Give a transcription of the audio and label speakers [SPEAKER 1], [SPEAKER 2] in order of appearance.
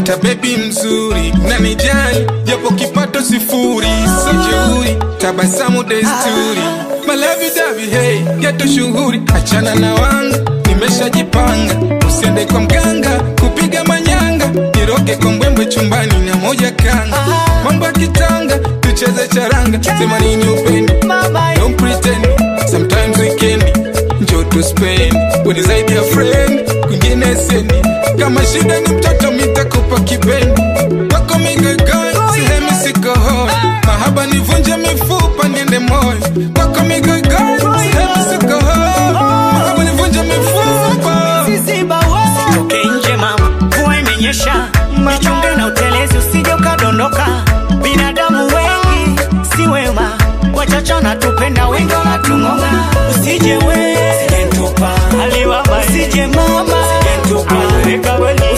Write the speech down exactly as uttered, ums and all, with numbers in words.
[SPEAKER 1] Nimepata baby mzuri na nijali japo kipato sifuri. Sijui tabasamu desturi. My love you Davi hey geto shughuri. Achana na wangu nimeshajipanga. Usiende kwa mganga kupiga manyanga. Niroke kwa mbwembwe chumbani na moja kanga. Mambo ya kitanga tucheze charanga. Sema nini upendi, don't pretend. Sometimes we can njoo to spend. When is zaidi ya friend kwingine sendi. Kama shida ni mtoto mitakupa kibendi. Wako migogoi sihemi siko hoi. Mahaba nivunje mifupa niende moyo. Wako migogoi sihemi siko hoi. Mahaba nivunje mifupa.
[SPEAKER 2] Sitoke nje mama, mvua imenyesha. Jichunge na utelezi usije ukadondoka. Binadamu wengi si wema, wachache wanatupenda wengi wanatung'onga. Usije we, usije ntupa, aliwaba usije mama, usije ntupa, weka weli